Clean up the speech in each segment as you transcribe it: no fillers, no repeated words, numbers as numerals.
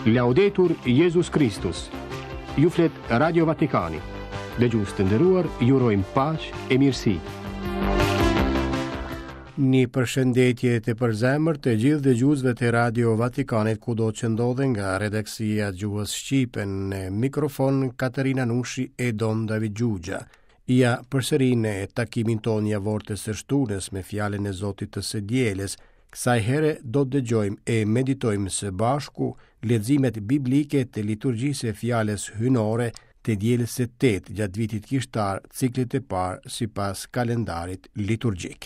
Laudetur Jesus Christus. Ju flet Radio Vatikani. Dëgjues të nderuar, ju urojmë paqë e mirësi. Një përshëndetje të përzemër të gjithë dëgjuesve të Radio Vatikanit kudo që ndodhen, nga redaksia Gjuhës Shqipe, në mikrofon Katerina Nushi e Don David Gjugja. Ja përsëri në takimin ton javor të së shtunës me fjalën e Zotit të së dielës. Kësaj here do të dëgjojmë e meditojmë së bashku leximet biblike të liturgjisë e fjalës hynore të dielës së 8 gjatë vitit kishtar, ciklit të parë sipas kalendarit liturgjik.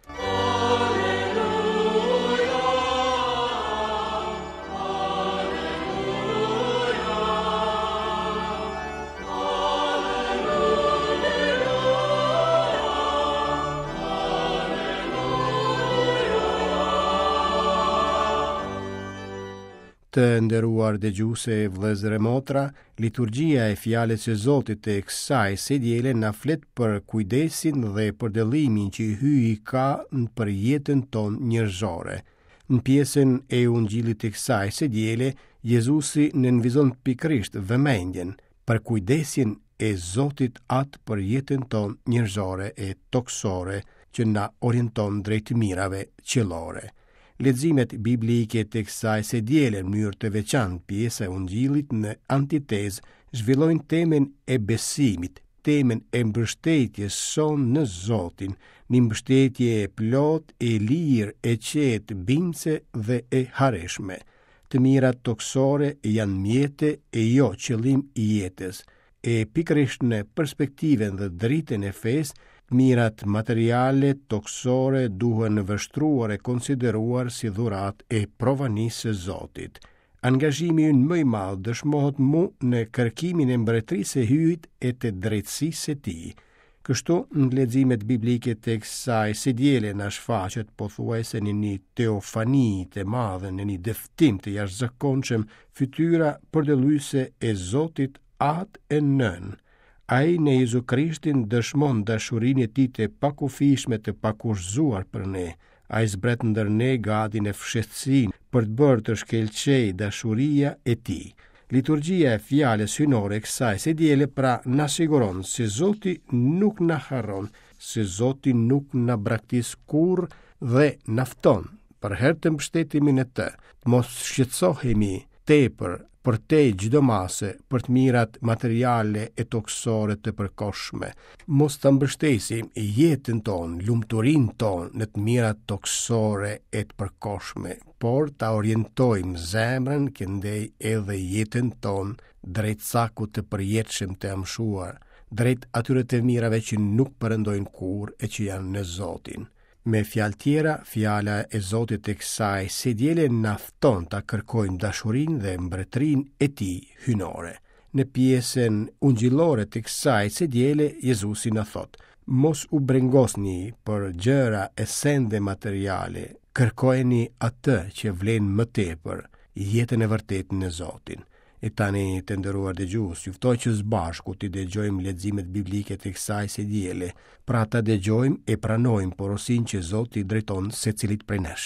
Të nderuar dëgjuese, vëllezër e motra, liturgjia e fjalës së Zotit të kësaj së diele na flet për kujdesin dhe përdallimin që hyi ka për jetën tonë njerëzore. Në pjesën e Ungjillit të kësaj së diele, Jezusi nënvizon pikërisht vëmendjen për kujdesin e Zotit atë për jetën tonë njerëzore e toksore që na orienton drejt mirave qellore. Leximet biblike të kësaj së diele në mënyrë të veçantë, pjesa e Ungjillit në antitezë zhvillojnë temën e besimit, temën e mbështetjes son në Zotin, një mbështetje e plot, e lirë, e qetë, bindse dhe e hareshme. Të mirat toksore janë mjete e jo qëllim i jetës, e pikërisht në perspektiven dhe dritën e fesë, mirat materiale toksore duhen vështruar e konsideruar si dhurat e provanisë së Zotit. Angazhimi ynë më i madh dëshmohet mu në kërkimin e mbretërisë së hyjit e të drejtësisë së tij. Kështu, në leximet biblike të kësaj së diele na shfaqet pothuajse në një teofani të madhe, në një dëftim të jashtëzakonshëm, fytyra përdalluese e Zotit atë e nën. Ai në Jezu Krishtin dëshmon dashurinë e tij të pakufishme, të pakushzuar për ne. Ai zbret ndër ne gadin e fshehtësinë për të bërë të shkëlqej dashuria e tij. Liturgjia e fjalës hynore kësaj së diele pra na siguron se Zoti nuk na harron, se Zoti nuk na braktis kurrë dhe na fton për herë të mbështetimin e të. Mos shqetësohemi tepër për te çdo mase, për të mirat materiale e toksore të përkohshme. Mos të mbështesim jetën tonë, lumturinë tonë në të mirat toksore e të përkohshme, por ta orientojmë zemrën këndej edhe jetën tonë drejt sakut të përjetshëm të amshuar, drejt atyre të mirave që nuk përëndojnë kurrë e që janë në Zotin. Me fjalë tjera, fjala e Zotit të kësaj së diele na fton ta kërkojmë dashurinë dhe mbretërinë e tij hynore. Në pjesën ungjillore të kësaj së diele, Jezusi na thot: mos u brengosni për gjëra e sende materiale, kërkojeni atë që vlen më tepër, jetën e vërtetë në Zotin. E tani, të nderuar dëgjues, ju ftoj që së bashku të dëgjojmë leximet biblike të kësaj së diele, pra ta dëgjojmë e pranojmë porosinë që Zoti drejton secilit prej nesh.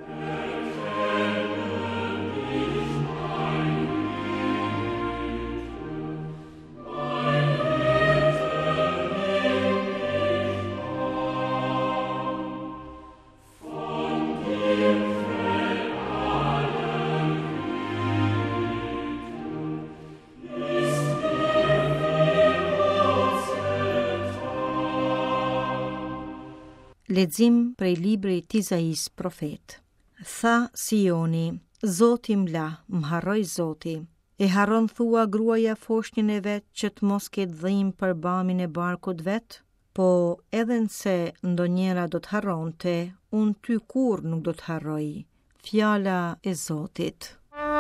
Lexim prej librit Izais profet. Tha Sioni, Zoti m'la, m'harroj Zoti. E harron thua gruaja foshnjën e vet që të mos ketë dhimbje për bamin e barkut vet? Po edhe nëse ndonjëra do të harronte, unë ty kur nuk do të harroj. Fjala e Zotit.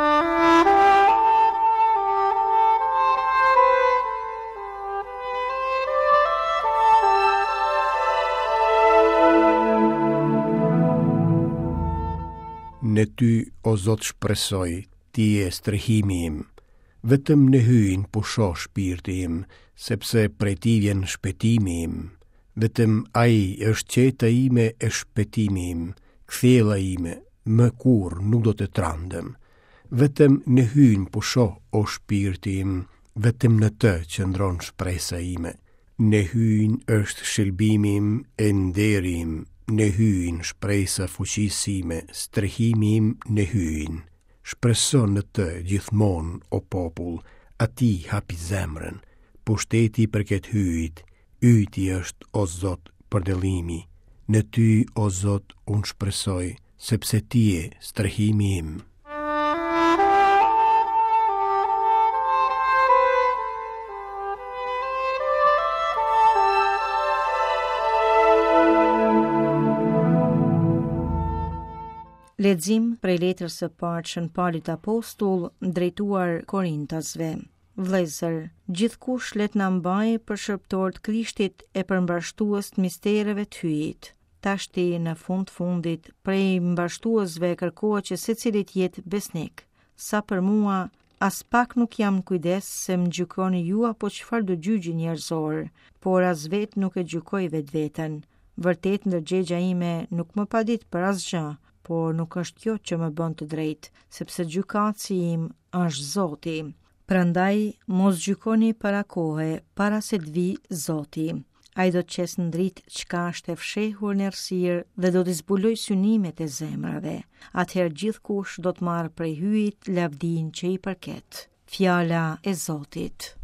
Në ty, o Zot, shpresoj, ti je strehimi im. Vetëm në hyn pusho shpirti im, sepse prej ti vjen shpëtimi im. Vetëm ai është qeta ime e shpëtimi im, kthjella ime, më kur nuk do të trandem. Vetëm në hyn po shoh o shpirti im, vetëm në të qëndron shpresa ime. Në hyn është shëlbimi im e nderi im, në hyn shpresa fuqisë ime, strehimi im në hyn. Shpreso në të gjithmonë o popull, ati hapi zemrën, pushteti për këtë hyjt, yti është o Zot përdellimi. Në ty o Zot unë shpresoj, sepse ti je strehimi im. Lexim prej letrës së parë Shën Paulit Apostull drejtuar Korintasve. Vëllezër, gjithkush let na mbajë për shërbëtor të Krishtit e për mbarshtues të mistereve të hyjit. Tashti në fundit prej mbarshtuesve kërkohet që secili të jetë besnik. Sa për mua, as pak nuk jam në kujdes se më gjykoni ju apo çfarë do gjyqi njerëzor, por as vet nuk e gjykoj vetveten. Vërtet ndërgjegja ime nuk më padit për asgjë, por nuk është kjo që më bën të drejtë, sepse gjykatësi im është Zoti. Prandaj mos gjykoni para kohe, para se të vi Zoti. Ai do të qesë në dritë çka është e fshehur në errësirë dhe do të zbuloj synimet e zemrave. Atëherë gjithkush do të marrë prej hyjit lavdinë që i përket. Fjala e Zotit.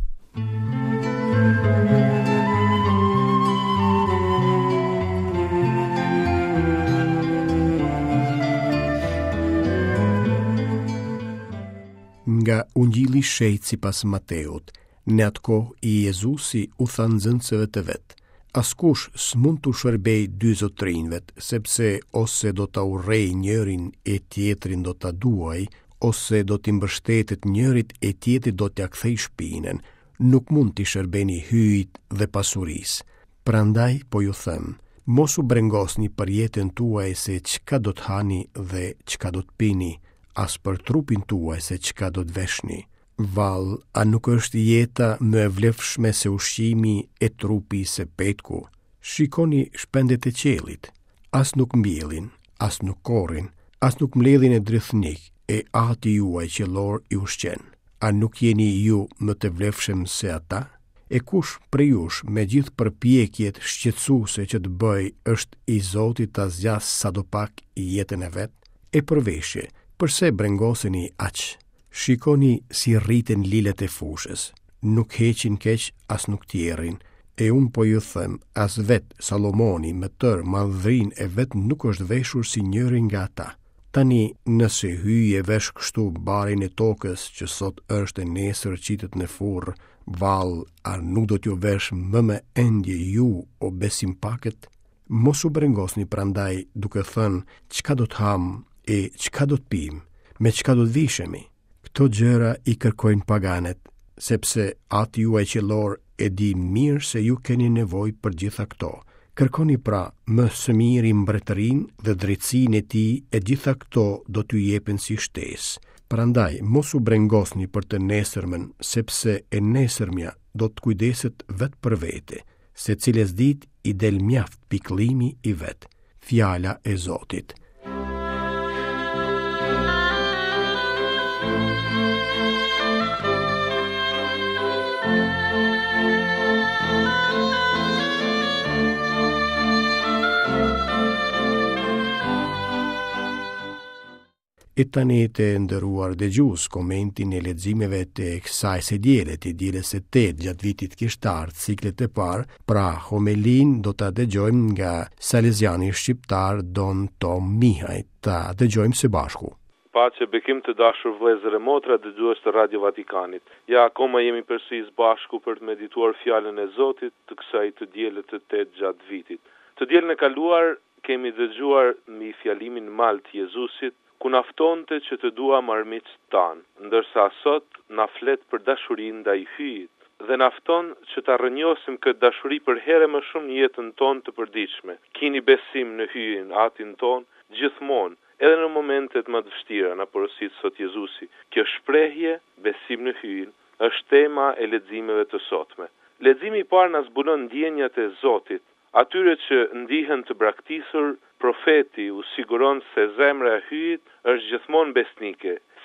Nga Ungjilli shejt sipas Mateut, në atë kohë i Jezusi u tha nxënësve të vet: askush s'mund të shërbej dy zotrinjve, sepse ose do ta urrej njërin e tjetrin do ta duaj, ose do t'i mbështetet njërit e tjetri do t'ia kthej shpinën. Nuk mund t'i shërbeni hyjit dhe pasurisë. Prandaj po ju them, mos u brengosni për jetën tuaj se çka do të hani dhe çka do të pini, as për trupin tuaj se çka do të veshni. Vallë, a nuk është jeta më e vlefshme se ushqimi e trupi se petku? Shikoni shpendet e qiellit. As nuk mbjellin, as nuk korrin, as nuk mbledhin e drithnik, e Ati juaj qiellor i ushqen. A nuk jeni ju më të vlefshëm se ata? E kush prej jush me gjithë përpjekjet shqetësuese që të bëj është i Zotit ta zgjas sadopak jetën e vet? E përveshje, përse brengoseni aq? Shikoni si rriten lilet e fushës, nuk heqin keq as nuk tjerrin, e unë po ju them, as vet Salomoni me tërë madhrin e vet nuk është veshur si njëri nga ata. Tani, nëse hyje vesh kështu barin e tokës që sot është e nesër qitet në furr, vallë, a nuk do t'ju vesh më me endje ju o besim pakët? Mos u brengosni prandaj duke thënë çka do të ham e çka do të pim, me çka do të vishemi. Këto gjëra i kërkojnë paganet, sepse Ati juaj qiellor e di mirë se ju keni nevojë për gjitha këto. Kërkoni pra më së miri mbretërinë dhe drejtsinë e tij, e gjitha këto do t'ju jepen si shtesë. Prandaj mos u brengosni për të nesërmen, sepse e nesërmja do të kujdeset vetë për vete, secilës ditë i del mjaft pikëllimi i vet. Fjala e Zotit. E tani të ndëruar dëgjues komentin e leximeve të kësaj sedjele të dielës së 8 gjatë vitit kishtar, ciklet e parë, pra homelin do ta dëgjojmë nga Salesiani shqiptar Don Tom Mihaj. Ta dëgjojmë së bashku. Paqe bekim të dashur vëllezër e motra dëgjues të Radio Vatikanit. Ja, akoma jemi përsëri bashku për të medituar fjalën e Zotit të kësaj të dielës të 8 gjatë vitit. Të dielën e kaluar kemi dëgjuar mbi fjalimin mal të Jezusit, ku naftonte që të dua marrëmiqtë tanë, ndërsa sot na flet për dashurinë ndaj hyjit dhe nafton që ta rrënjosim këtë dashuri për herë më shumë në jetën tonë të përditshme. Kini besim në hyjin Atin ton gjithmonë, edhe në momentet më të vështira, na porosit sot Jezusi. Kjo shprehje, besim në hyjin, është tema e leximeve të sotme. Leximi i parë na zbulon ndjenjat e Zotit, atyre që ndihen të braktisur. Profeti u siguron se zemra e hyjit është gjithmonë besnike,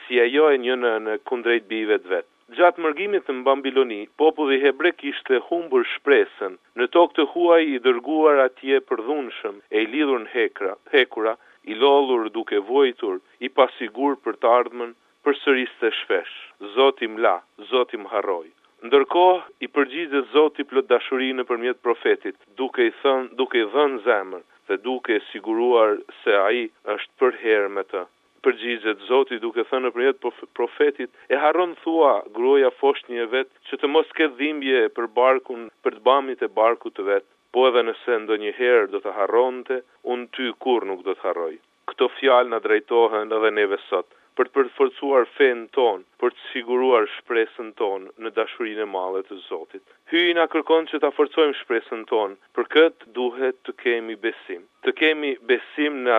si ajo e një në kundrejt bijve të vet. Gjatë mërgimit në Babiloni, populli hebrek ishte humbur shpresën. Në tokë të huaj i dërguar atje përdhunshëm, e i lidhur në hekura, i lodhur duke vojtur, i pasigur për të ardhmen, përsëriste shpesh. Zoti më la, Zoti më harroi. Ndërkohë, i përgjigjet Zoti plot dashuri nëpërmjet profetit, duke i dhënë zemër dhe duke siguruar se ai është për herë me të. Përgjigjet Zoti duke thënë nëpërmjet profetit, e harron thua gruaja foshnjë e vet që të mos ketë dhimbje për barkun, për të bamit e barkut të vet, po edhe nëse ndonjëherë do të harronte, unë ty kur nuk do të harroj. Këto fjalë na drejtohen edhe neve sot, për të përforcuar fenë tonë, për të siguruar shpresën tonë në dashurinë e madhe të Zotit. Hyi na kërkon që ta forcojmë shpresën tonë, për këtë duhet të kemi besim. Të kemi besim në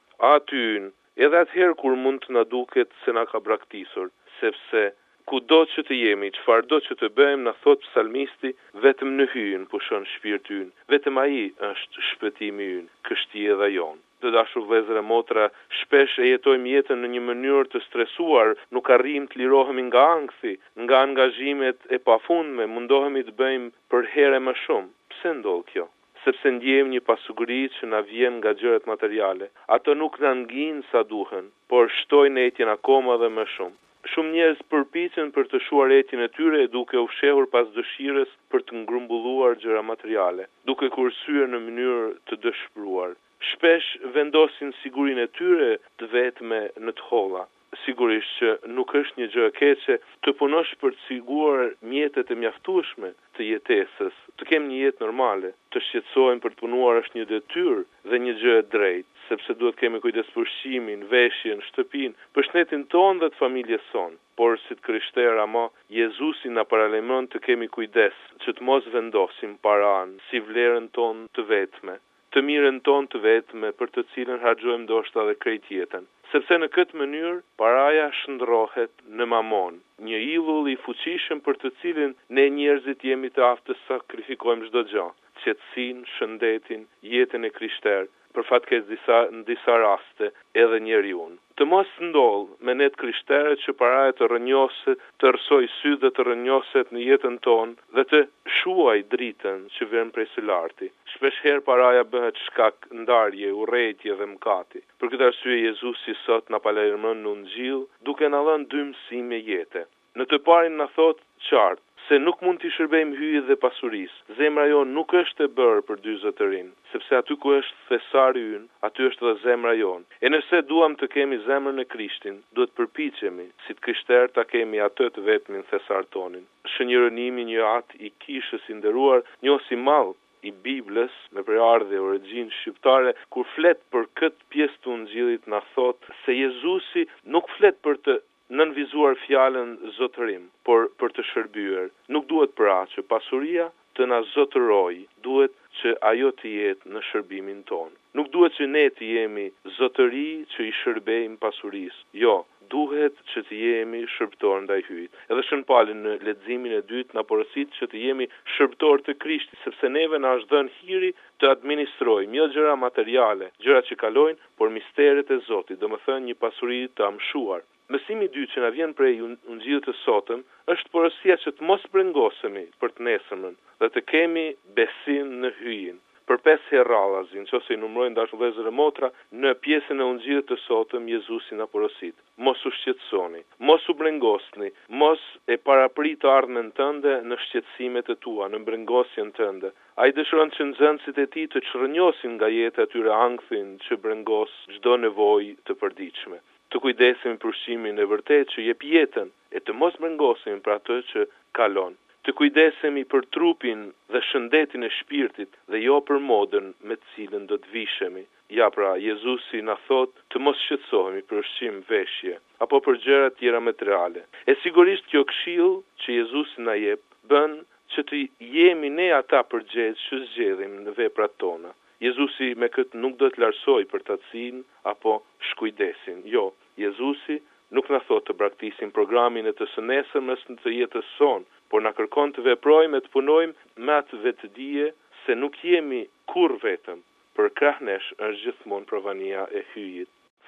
aty, edhe atëherë kur mund të na duket se na ka braktisur, sepse kudo që të jemi, çfarëdo që të bëjmë, na thot psalmisti, vetëm në hyn pushon shpirti ynë, vetëm ai është shpëtimi ynë, kështjia dhe jon. Të dashur vëllezër e motra, shpesh e jetojmë jetën në një mënyrë të stresuar, nuk arrijmë të lirohemi nga ankthi, nga angazhimet e pafundme, mundohemi të bëjmë për herë më shumë. Pse ndodh kjo? Sepse ndjejmë një pasuri që na vjen nga gjërat materiale. Ato nuk na ngjinë sa duhen, por shtojnë etjen akoma dhe më shumë. Shumë njerëz përpiqen për të shuar etjen e tyre duke u fshehur pas dëshirës për të ngrumbulluar gjëra materiale, duke kursyer në mënyrë të dëshpëruar. Shpesh vendosin sigurinë e tyre të vetme në të holla. Sigurisht që nuk është një gjë e keqe të punosh për të siguruar mjetet e mjaftueshme të jetesës, të kemë një jetë normale. Të shqetësohem për të punuar është një detyrë dhe një gjë e drejtë, sepse duhet kemi kujdes për ushqimin, veshjen, shtëpinë, për shëndetin tonë dhe të familjes sonë. Por si të krishterë ama, Jezusi na paralajmëron të kemi kujdes që të mos vendosim paranë si vlerën tonë të vetme, të mirën tonë të vetme për të cilën harxojmë ndoshta edhe krejt jetën. Sepse në këtë mënyrë paraja shndrohet në mamon, një idhull i fuqishëm për të cilin ne njerëzit jemi të aftë të sakrifikojmë çdo gjë, qetësinë, shëndetin, jetën e krishterë, për fatkeq në disa raste edhe njeriu. Të mos ndodh me ne të krishterët që paraja të rrënjoset, të rrsoj sy dhe të rrënjoset në jetën tonë dhe të shuaj dritën që vjen prej së larti. Shpesh herë paraja bëhet shkak ndarje, urrëtie dhe mëkati. Për këtë arsye Jezusi sot na paralajmëron në Ungjil duke na dhënë dy mësime jete. Në të parin na thot qartë se nuk mund t'i shërbejmë hyjit dhe pasurisë. Zemra jonë nuk është e bërë për dy zotërin, sepse aty ku është thesari ynë, aty është dhe zemra jonë. E nëse duam të kemi zemrën e Krishtin, duhet përpiqemi si të krishterë ta kemi atë të vetmin thesar tonin. Shënjëronimi një atë i kishës i nderuar, njohës i madh i Biblës me përardhje origjinë shqiptare, kur flet për këtë pjesë të Ungjillit na thot se Jezusi nuk flet për të nënvizuar fjalën zotërim, por për të shërbyer. Nuk duhet pra që pasuria të na zotëroj, duhet që ajo të jetë në shërbimin tonë. Nuk duhet që ne të jemi zotëri që i shërbejmë pasurisë. Jo, duhet që të jemi shërbëtor ndaj hyjit. Edhe Shën Pauli në leximin e dytë na porosit që të jemi shërbëtor të Krishtit, sepse neve na është dhënë hiri të administrojmë jo gjëra materiale, gjëra që kalojnë, por misteret e Zotit, domethënë një pasuri të amshuar. Mësimi i dytë që na vjen prej Ungjillit të sotëm është porosia që të mos brengosemi për të nesërmen dhe të kemi besim në hyjin. Për 5 herë radhazi, nëse i numërojnë dashur vëllezër e motra, në pjesën e Ungjillit të sotëm Jezusi na porosit: mos u shqetësoni, mos u brengosni, mos e paraprit ardhmen tënde në shqetësimet e tua, në brengosjen tënde. Ai dëshiron që nxënësit e tij të çrrënjosin nga jeta e tyre ankthin që brengos çdo nevojë të përditshme. Të kujdesemi për ushqimin e vërtet që jep jetën e të mos brengosemi për atë që kalon. Të kujdesemi për trupin dhe shëndetin e shpirtit dhe jo për modën me të cilën do të vishemi. Ja pra, Jezusi na thot të mos shqetësohemi për ushqim, veshje apo për gjëra tjera materiale. E sigurisht kjo këshill që Jezusi na jep bën që të jemi ne ata përgjegjës që zgjedhim në veprat tona. Jezusi me këtë nuk do të larsoj për tatësinë apo shkujdesin. Jo, Jezusi nuk na thot të braktisim programin e të së nesërmes në të jetës sonë, por na kërkon të veprojmë e të punojmë me atë vetëdije se nuk jemi kur vetëm, për krah nesh është gjithmonë provania e hyjit.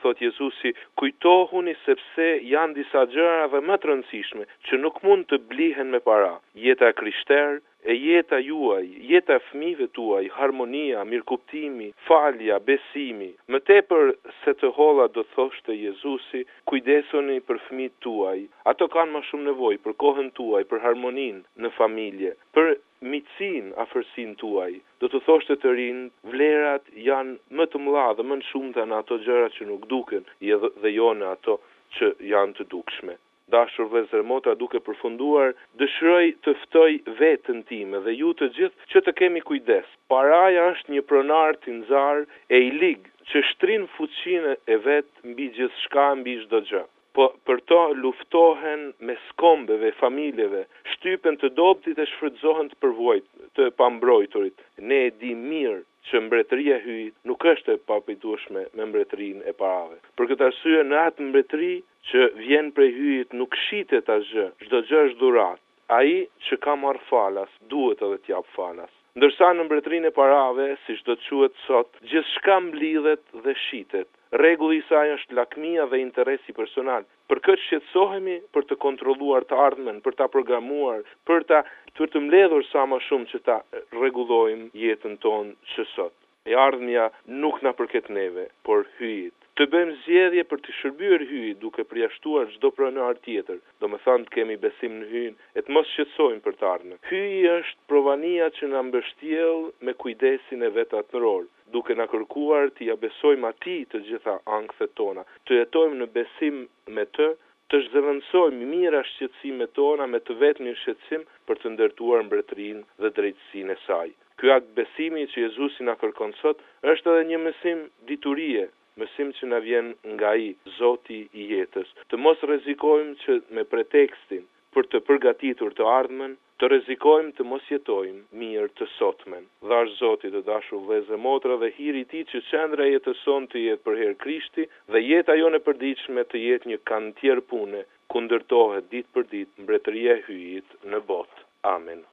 thot Jezusi, kujtohuni sepse janë disa gjëra dhe më të rëndësishme që nuk mund të blihen me para. Jeta krishter, e jeta juaj, jeta e fëmijëve tuaj, harmonia, mirëkuptimi, falja, besimi. Më tepër se të holla do thoshte Jezusi, kujdesoni për fëmijët tuaj. Ato kanë më shumë nevojë për kohën tuaj, për harmoninë në familje, për miqësinë, afërsinë tuaj. Do të thoshte të rinë, vlerat janë më të mëdha dhe më të shumta në ato gjëra që nuk duken, dhe jo në ato që janë të dukshme. Dashur vëllezër e motra, duke përfunduar, dëshiroj të ftoj veten time dhe ju të gjithë që të kemi kujdes. Paraja është një pronar tinxar e i lig që shtrin fuqinë e vet mbi gjithçka, mbi çdo gjë. Po për to luftohen me skombeve, familjeve, shtypen të dobtit e shfrytëzohen të pambrojturit. Ne e di mirë që mbretëria e hyjit nuk është e papajtueshme me mbretërinë e parave. Për këtë arsye, në atë mbretëri që vjen prej hyjit nuk shitet asgjë, çdo gjë është dhuratë. Ai që ka marrë falas, duhet edhe t'jap falas. Ndërsa në mbretërinë e parave, siç do të quhet sot, gjithçka mblidhet dhe shitet. Rregulli i saj është lakmia dhe interesi personal. Për këtë shqetësohemi për të kontrolluar të ardhmen, për ta programuar, për të mbledhur sa më shumë që ta rregullojmë jetën tonë që sot. E ardhmja nuk na përket neve, por hyjit. Të bëjmë zgjedhje për të shërbyer hyjit duke përjashtuar çdo pronar tjetër. Domethënë të kemi besim në hyjin e të mos shqetësohemi për të ardhmen. Hyji është provania që na mbështjell me kujdesin e vet atëror, duke na kërkuar të ja besojmë atij të gjitha ankthet tona, të jetojmë në besim me të, të zhvendësojmë mira shqetësimet tona me të vetmin shqetësim për të ndërtuar mbretërinë dhe drejtësinë e saj. Ky akt besimi që Jezusi na kërkon sot është edhe një mësim diturie, mësim që na vjen nga ai, Zoti i jetës. Të mos rrezikojmë që me pretekstin për të përgatitur të ardhmen, të rrezikojmë të mos jetojmë mirë të sotmen. Dhash Zoti të dashur vëllezër e motra dhe hiri i tij që qendra e jetës sonë të jetë për herë Krishti dhe jeta jonë e përditshme të jetë një kantier pune ku ndërtohet ditë për ditë mbretëria e hyjit në botë. Amen.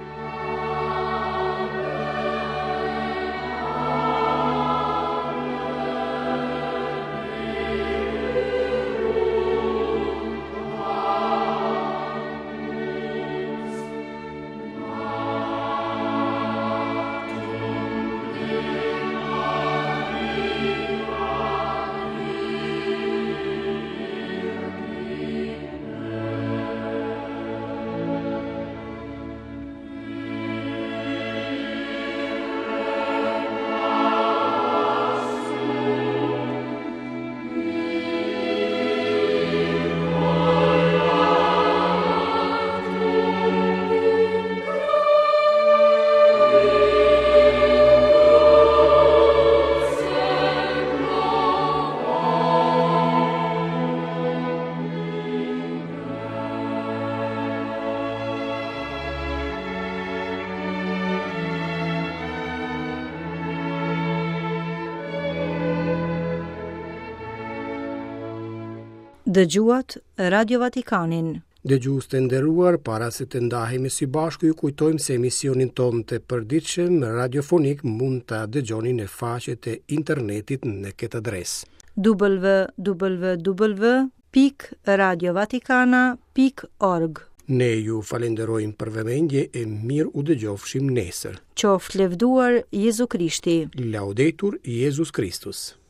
Dëgjuat Radio Vatikanin. Dëgjues të nderuar, para se të ndahemi së bashku, ju kujtojmë se emisionin tonë të përditshëm radiofonik mund ta dëgjoni në faqet e internetit në këtë adresë: www.radiovaticana.org. Ne ju falenderojmë për vëmendje e mirë u dëgjofshim nesër. Qoftë lëvduar Jezu Krishti. Laudetur Jesus Christus.